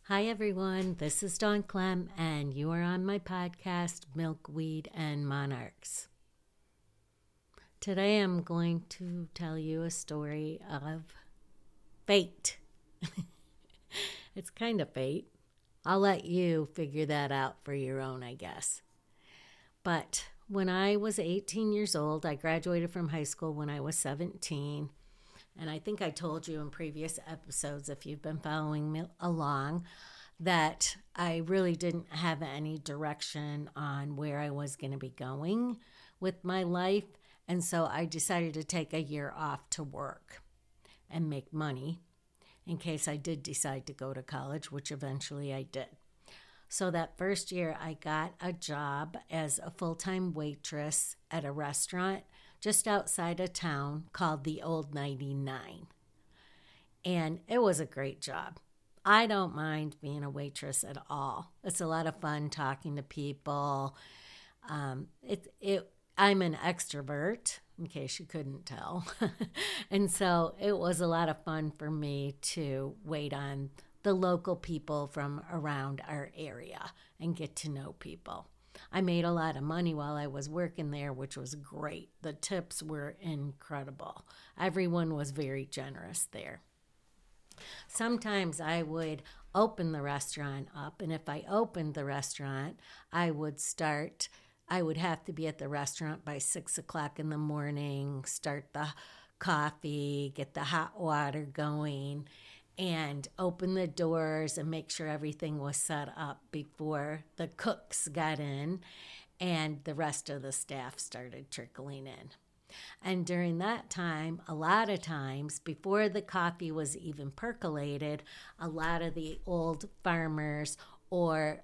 Hi, everyone. This is Dawn Clem, and you are on my podcast, Milkweed and Monarchs. Today, I'm going to tell you a story of fate. It's kind of fate. I'll let you figure that out for your own, I guess. But when I was 18 years old, I graduated from high school when I was 17. And I think I told you in previous episodes, if you've been following me along, that I really didn't have any direction on where I was going to be going with my life. And so I decided to take a year off to work and make money in case I did decide to go to college, which eventually I did. So that first year, I got a job as a full-time waitress at a restaurant just outside of town called the Old 99. And it was a great job. I don't mind being a waitress at all. It's a lot of fun talking to people. I'm an extrovert, in case you couldn't tell. And so it was a lot of fun for me to wait on the local people from around our area and get to know people. I made a lot of money while I was working there, which was great. The tips were incredible. Everyone was very generous there. Sometimes I would open the restaurant up, and if I opened the restaurant, I would have to be at the restaurant by 6 o'clock in the morning, start the coffee, get the hot water going, and open the doors and make sure everything was set up before the cooks got in and the rest of the staff started trickling in. And during that time, a lot of times, before the coffee was even percolated, a lot of the old farmers or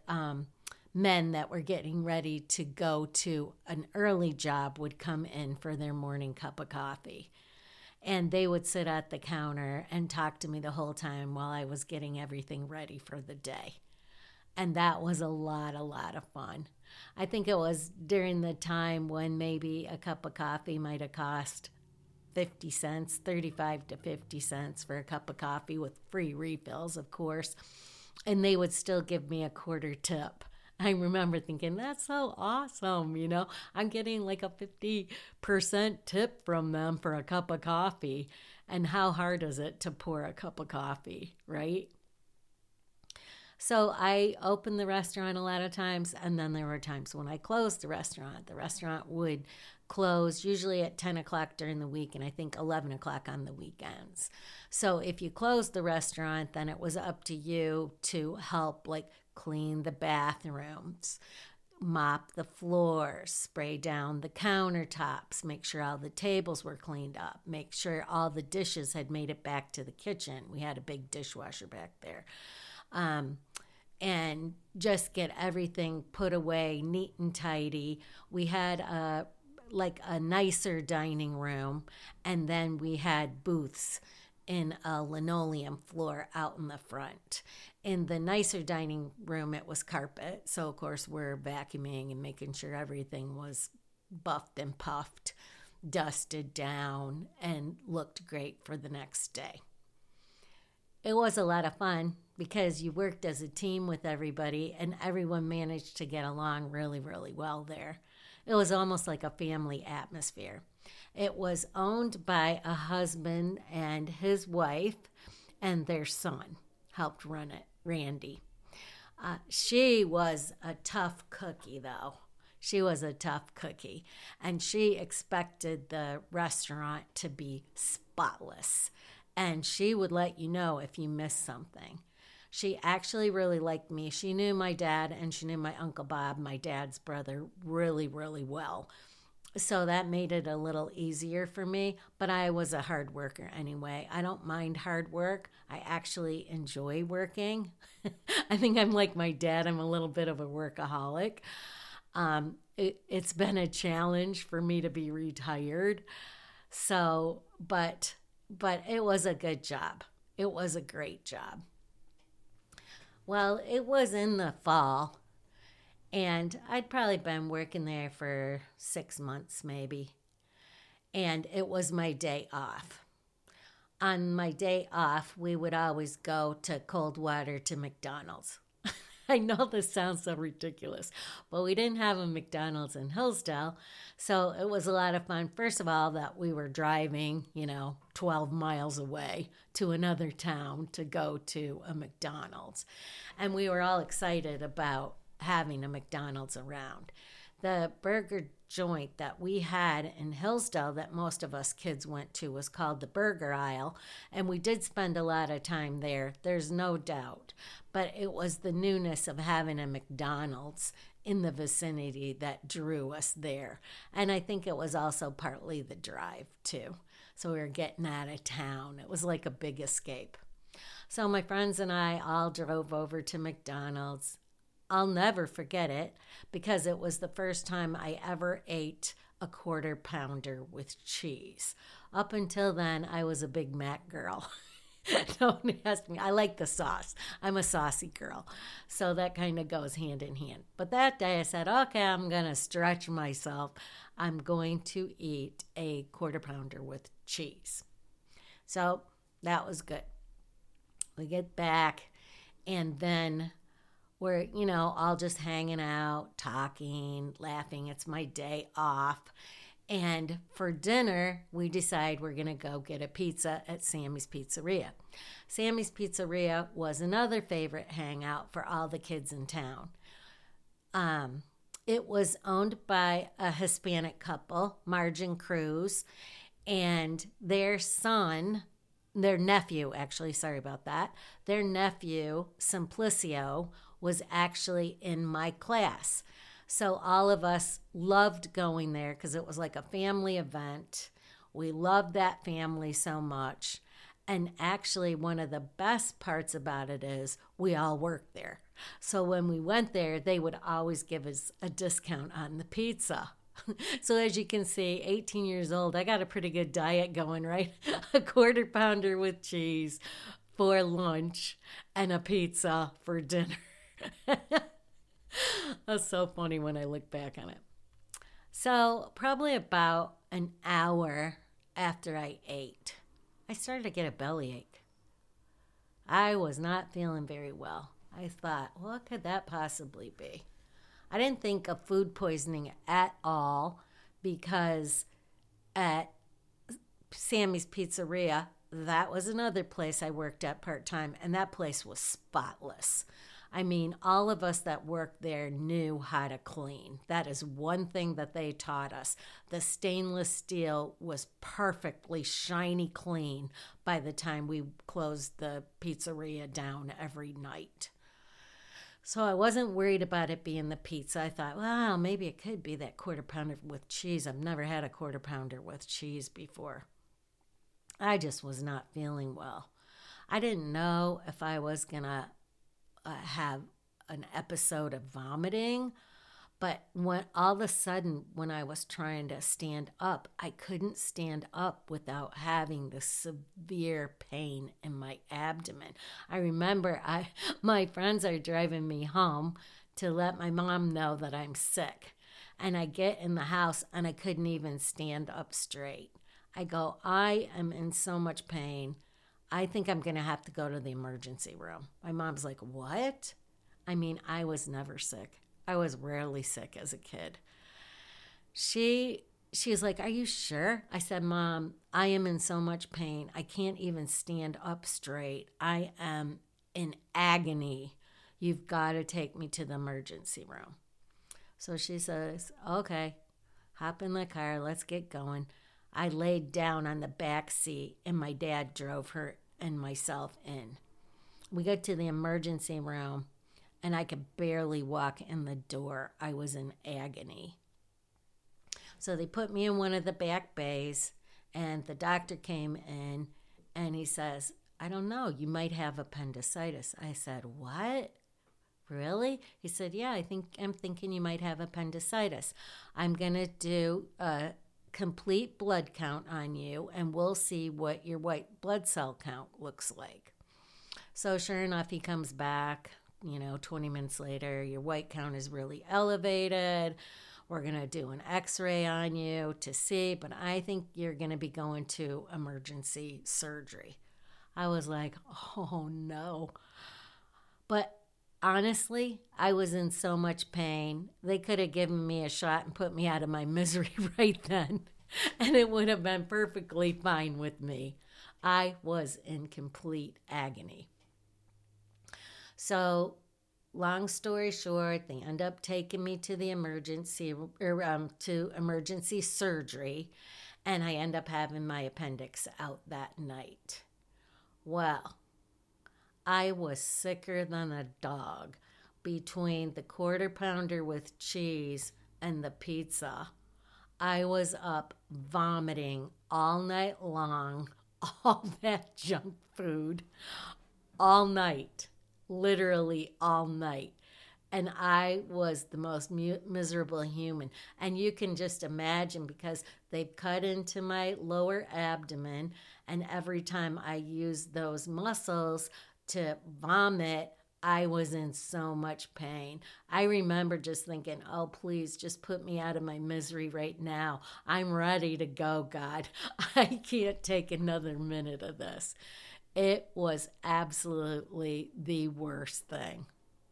men that were getting ready to go to an early job would come in for their morning cup of coffee. And they would sit at the counter and talk to me the whole time while I was getting everything ready for the day. And that was a lot of fun. I think it was during the time when maybe a cup of coffee might have cost 50 cents, 35 to 50 cents for a cup of coffee with free refills, of course. And they would still give me a quarter tip. I remember thinking, that's so awesome, I'm getting like a 50% tip from them for a cup of coffee. And how hard is it to pour a cup of coffee, right? So I opened the restaurant a lot of times, and then there were times when I closed the restaurant. The restaurant would close usually at 10 o'clock during the week, and I think 11 o'clock on the weekends. So if you closed the restaurant, then it was up to you to help clean the bathrooms, mop the floors, spray down the countertops, make sure all the tables were cleaned up, make sure all the dishes had made it back to the kitchen. We had a big dishwasher back there. And just get everything put away neat and tidy. We had a nicer dining room, and then we had booths in a linoleum floor out in the front. In the nicer dining room, it was carpet. So, of course, we're vacuuming and making sure everything was buffed and puffed, dusted down, and looked great for the next day. It was a lot of fun because you worked as a team with everybody and everyone managed to get along really, really well there. It was almost like a family atmosphere. It was owned by a husband and his wife, and their son helped run it, Randy. She was a tough cookie, though. She was a tough cookie, and she expected the restaurant to be spotless. And she would let you know if you missed something. She actually really liked me. She knew my dad and she knew my Uncle Bob, my dad's brother, really, really well. So that made it a little easier for me, but I was a hard worker anyway. I don't mind hard work. I actually enjoy working. I think I'm like my dad. I'm a little bit of a workaholic. It's been a challenge for me to be retired. So, but it was a good job. It was a great job. Well, it was in the fall, and I'd probably been working there for 6 months maybe, and it was my day off. on my day off, we would always go to Coldwater to McDonald's. I know this sounds so ridiculous, but we didn't have a McDonald's in Hillsdale. So it was a lot of fun. First of all, that we were driving, 12 miles away to another town to go to a McDonald's. And we were all excited about having a McDonald's around. The burger joint that we had in Hillsdale that most of us kids went to was called the Burger Aisle, and we did spend a lot of time there, there's no doubt. But it was the newness of having a McDonald's in the vicinity that drew us there. And I think it was also partly the drive, too. So we were getting out of town. It was like a big escape. So my friends and I all drove over to McDonald's. I'll never forget it because it was the first time I ever ate a quarter pounder with cheese. Up until then, I was a Big Mac girl. Don't ask me. I like the sauce. I'm a saucy girl. So that kind of goes hand in hand. But that day I said, okay, I'm going to stretch myself. I'm going to eat a quarter pounder with cheese. So that was good. We get back and then we're, all just hanging out, talking, laughing. It's my day off. And for dinner, we decide we're going to go get a pizza at Sammy's Pizzeria. Sammy's Pizzeria was another favorite hangout for all the kids in town. It was owned by a Hispanic couple, Marge and Cruz, and their nephew, Simplicio, was actually in my class. So all of us loved going there because it was like a family event. We loved that family so much. And actually, one of the best parts about it is we all worked there. So when we went there, they would always give us a discount on the pizza. So as you can see, 18 years old, I got a pretty good diet going, right? A quarter pounder with cheese for lunch and a pizza for dinner. That's so funny when I look back on it. So probably about an hour after I ate, I started to get a bellyache. I was not feeling very well. I thought, what could that possibly be? I didn't think of food poisoning at all because at Sammy's Pizzeria, that was another place I worked at part-time, and that place was spotless. I mean, all of us that worked there knew how to clean. That is one thing that they taught us. The stainless steel was perfectly shiny clean by the time we closed the pizzeria down every night. So I wasn't worried about it being the pizza. I thought, well, maybe it could be that quarter pounder with cheese. I've never had a quarter pounder with cheese before. I just was not feeling well. I didn't know if I was going to have an episode of vomiting, but when all of a sudden when I was trying to stand up, I couldn't stand up without having the severe pain in my abdomen. I remember my friends are driving me home to let my mom know that I'm sick, and I get in the house and I couldn't even stand up straight. I go, I am in so much pain. I think I'm going to have to go to the emergency room. My mom's like, what? I mean, I was never sick. I was rarely sick as a kid. She was like, are you sure? I said, Mom, I am in so much pain. I can't even stand up straight. I am in agony. You've got to take me to the emergency room. So she says, okay, hop in the car. Let's get going. I laid down on the back seat, and my dad drove her and myself in. We got to the emergency room, and I could barely walk in the door. I was in agony. So they put me in one of the back bays, and the doctor came in, and he says, I don't know, you might have appendicitis. I said, what? Really? He said, yeah, I'm thinking you might have appendicitis. I'm going to do a complete blood count on you, and we'll see what your white blood cell count looks like. So sure enough, he comes back, 20 minutes later. Your white count is really elevated. We're going to do an x-ray on you to see, but I think you're going to be going to emergency surgery. I was like, oh no. But honestly, I was in so much pain. They could have given me a shot and put me out of my misery right then, and it would have been perfectly fine with me. I was in complete agony. So, long story short, they end up taking me to the emergency surgery, and I end up having my appendix out that night. Well, I was sicker than a dog between the quarter pounder with cheese and the pizza. I was up vomiting all night long, all that junk food, all night, literally all night. And I was the most miserable human. And you can just imagine, because they've cut into my lower abdomen, and every time I used those muscles to vomit, I was in so much pain. I remember just thinking, oh, please, just put me out of my misery right now. I'm ready to go, God. I can't take another minute of this. It was absolutely the worst thing.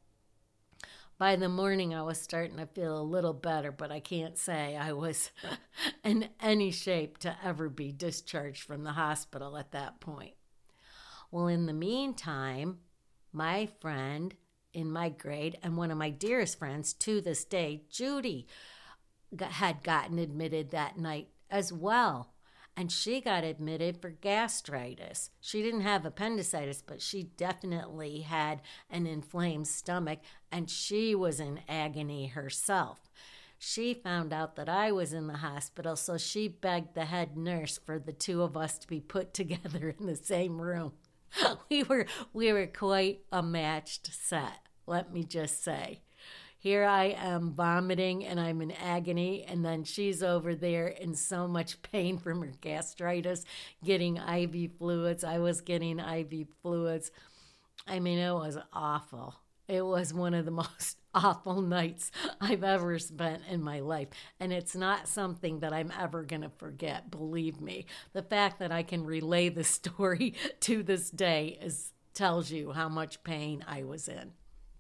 By the morning, I was starting to feel a little better, but I can't say I was in any shape to ever be discharged from the hospital at that point. Well, in the meantime, my friend in my grade and one of my dearest friends to this day, Judy, had gotten admitted that night as well. And she got admitted for gastritis. She didn't have appendicitis, but she definitely had an inflamed stomach, and she was in agony herself. She found out that I was in the hospital, so she begged the head nurse for the two of us to be put together in the same room. We were quite a matched set, let me just say. Here I am vomiting and I'm in agony, and then she's over there in so much pain from her gastritis, getting IV fluids. I was getting IV fluids. I mean, it was awful. It was one of the most awful nights I've ever spent in my life. And it's not something that I'm ever going to forget, believe me. The fact that I can relay the story to this day tells you how much pain I was in.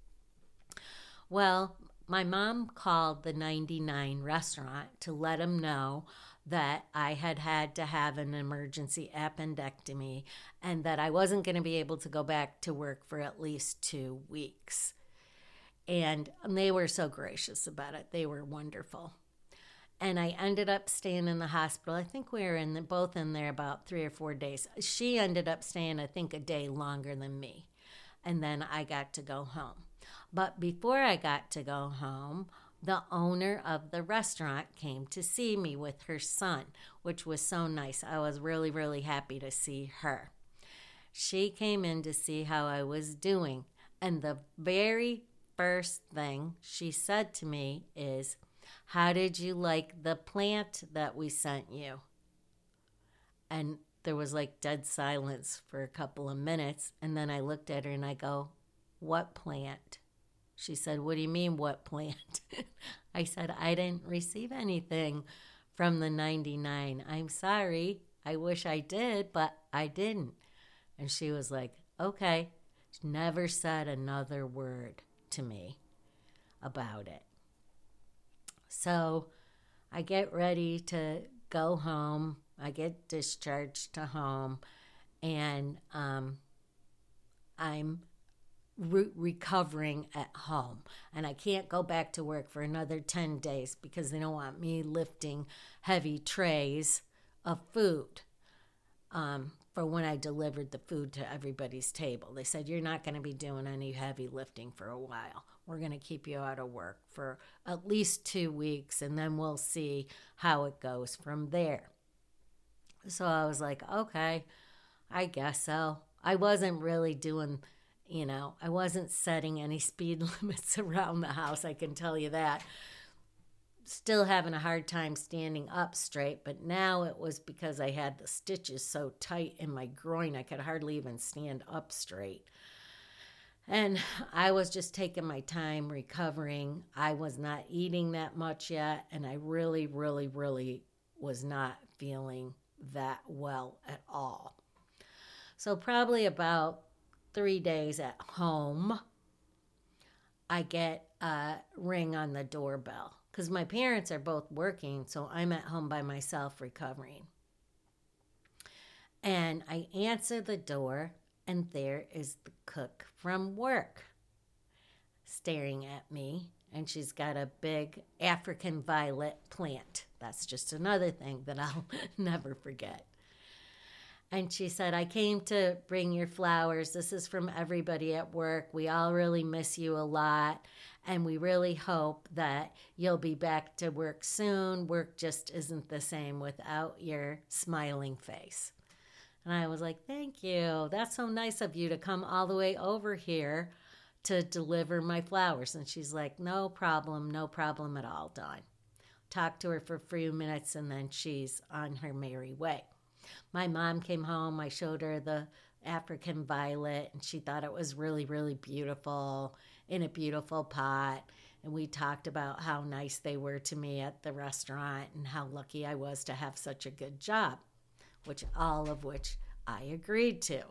Well, my mom called the 99 restaurant to let them know that I had to have an emergency appendectomy and that I wasn't going to be able to go back to work for at least 2 weeks. And they were so gracious about it. They were wonderful. And I ended up staying in the hospital. I think we were both in there about 3 or 4 days. She ended up staying, I think, a day longer than me. And then I got to go home. But before I got to go home, the owner of the restaurant came to see me with her son, which was so nice. I was really, really happy to see her. She came in to see how I was doing. And the very first thing she said to me is, "How did you like the plant that we sent you?" And there was like dead silence for a couple of minutes. And then I looked at her and I go, "What plant?" She said, "What do you mean, what plant?" I said, "I didn't receive anything from the 99. I'm sorry. I wish I did, but I didn't." And she was like, "Okay." She never said another word to me about it. So I get ready to go home. I get discharged to home, and I'm recovering at home, and I can't go back to work for another 10 days because they don't want me lifting heavy trays of food for when I delivered the food to everybody's table. They said, "You're not going to be doing any heavy lifting for a while. We're going to keep you out of work for at least 2 weeks, and then we'll see how it goes from there." So I was like, okay, I guess so. I wasn't really doing, I wasn't setting any speed limits around the house, I can tell you that. Still having a hard time standing up straight, but now it was because I had the stitches so tight in my groin I could hardly even stand up straight. And I was just taking my time recovering. I was not eating that much yet, and I really, really, really was not feeling that well at all. So, probably about 3 days at home, I get a ring on the doorbell because my parents are both working, so I'm at home by myself recovering. And I answer the door, and there is the cook from work staring at me. And she's got a big African violet plant. That's just another thing that I'll never forget. And she said, I came to bring your flowers. This is from everybody at work. We all really miss you a lot. And we really hope that you'll be back to work soon. Work just isn't the same without your smiling face. And I was like, thank you. That's so nice of you to come all the way over here to deliver my flowers. And she's like, no problem at all, Dawn. Talked to her for a few minutes, and then she's on her merry way. My mom came home. I showed her the African violet, and she thought it was really, really beautiful in a beautiful pot. And we talked about how nice they were to me at the restaurant and how lucky I was to have such a good job, all of which I agreed to.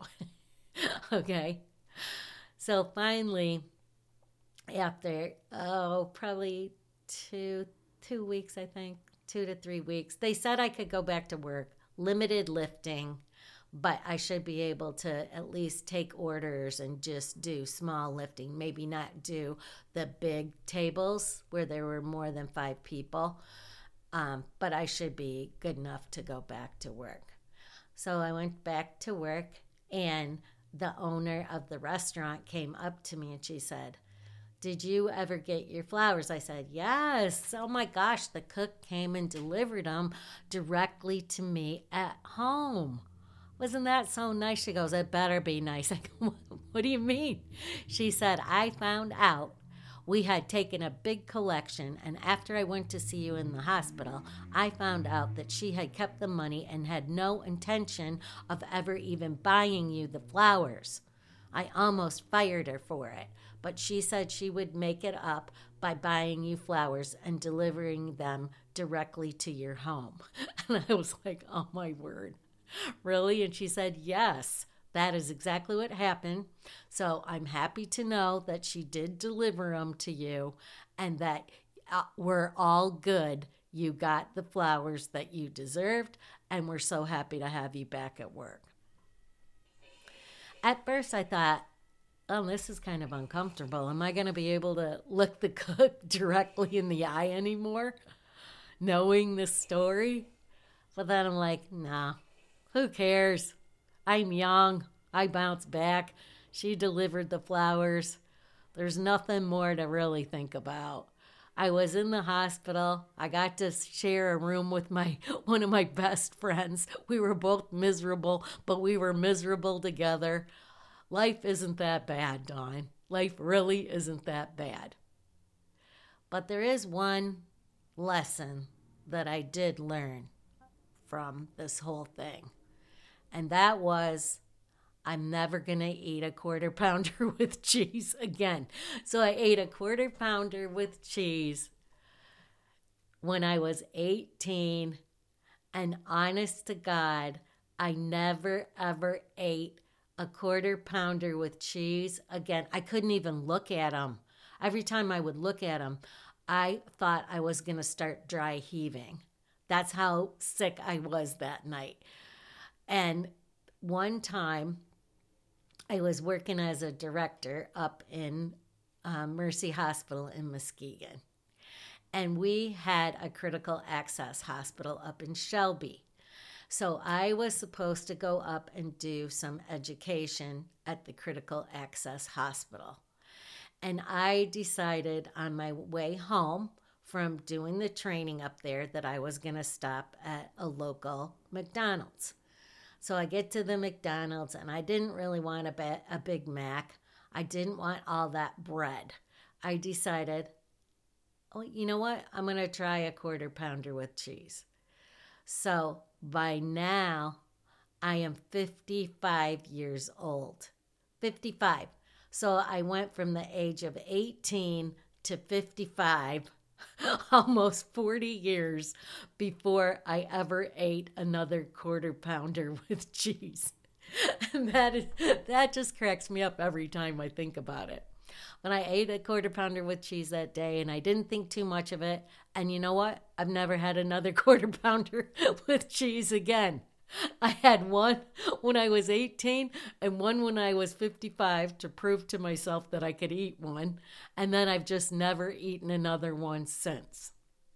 Okay. So finally, after, probably two weeks, I think, 2 to 3 weeks, they said I could go back to work, limited lifting, but I should be able to at least take orders and just do small lifting, maybe not do the big tables where there were more than 5 people, but I should be good enough to go back to work. So I went back to work, and the owner of the restaurant came up to me and she said, did you ever get your flowers? I said, yes. Oh my gosh, the cook came and delivered them directly to me at home. Wasn't that so nice? She goes, it better be nice. I go, what do you mean? She said, I found out we had taken a big collection, and after I went to see you in the hospital, I found out that she had kept the money and had no intention of ever even buying you the flowers. I almost fired her for it, but she said she would make it up by buying you flowers and delivering them directly to your home. And I was like, oh my word, really? And she said, yes. That is exactly what happened. So I'm happy to know that she did deliver them to you and that we're all good. You got the flowers that you deserved, and we're so happy to have you back at work. At first I thought, oh, this is kind of uncomfortable. Am I going to be able to look the cook directly in the eye anymore, knowing this story? But then I'm like, nah, who cares? I'm young. I bounce back. She delivered the flowers. There's nothing more to really think about. I was in the hospital. I got to share a room with one of my best friends. We were both miserable, but we were miserable together. Life isn't that bad, Dawn. Life really isn't that bad. But there is one lesson that I did learn from this whole thing. And that was, I'm never going to eat a quarter pounder with cheese again. So I ate a quarter pounder with cheese when I was 18. And honest to God, I never, ever ate a quarter pounder with cheese again. I couldn't even look at them. Every time I would look at them, I thought I was going to start dry heaving. That's how sick I was that night. And one time, I was working as a director up in Mercy Hospital in Muskegon. And we had a critical access hospital up in Shelby. So I was supposed to go up and do some education at the critical access hospital. And I decided on my way home from doing the training up there that I was going to stop at a local McDonald's. So I get to the McDonald's, and I didn't really want a Big Mac. I didn't want all that bread. I decided, oh, you know what? I'm going to try a quarter pounder with cheese. So by now, I am 55 years old. 55. So I went from the age of 18 to 55, almost 40 years before I ever ate another quarter pounder with cheese. And that just cracks me up every time I think about it. But I ate a quarter pounder with cheese that day and I didn't think too much of it. And you know what? I've never had another quarter pounder with cheese again. I had one when I was 18 and one when I was 55 to prove to myself that I could eat one. And then I've just never eaten another one since.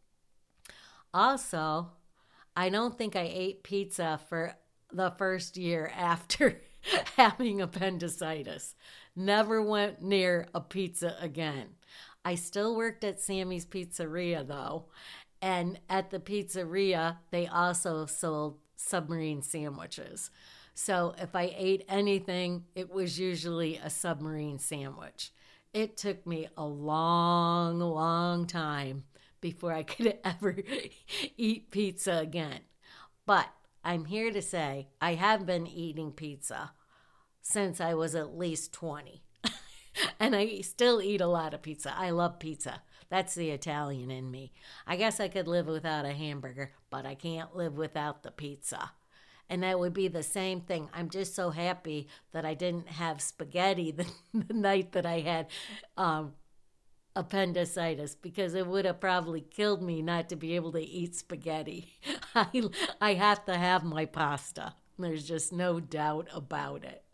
Also, I don't think I ate pizza for the first year after having appendicitis. Never went near a pizza again. I still worked at Sammy's Pizzeria though, and at the pizzeria, they also sold submarine sandwiches. So if I ate anything, it was usually a submarine sandwich. It took me a long, long time before I could ever eat pizza again. But I'm here to say I have been eating pizza since I was at least 20. And I still eat a lot of pizza. I love pizza. That's the Italian in me. I guess I could live without a hamburger, but I can't live without the pizza. And that would be the same thing. I'm just so happy that I didn't have spaghetti the night that I had appendicitis, because it would have probably killed me not to be able to eat spaghetti. I have to have my pasta. There's just no doubt about it.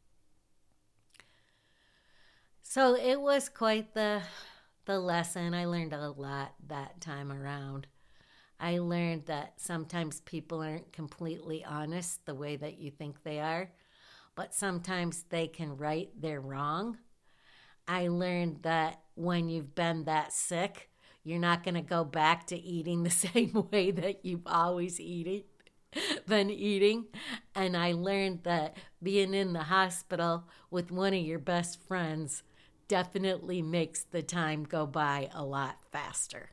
So it was quite the lesson. I learned a lot that time around. I learned that sometimes people aren't completely honest the way that you think they are, but sometimes they can right their wrong. I learned that when you've been that sick, you're not going to go back to eating the same way that you've always been eating. And I learned that being in the hospital with one of your best friends definitely makes the time go by a lot faster.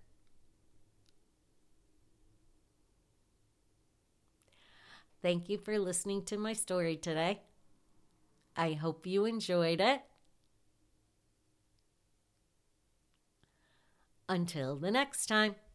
Thank you for listening to my story today. I hope you enjoyed it. Until the next time.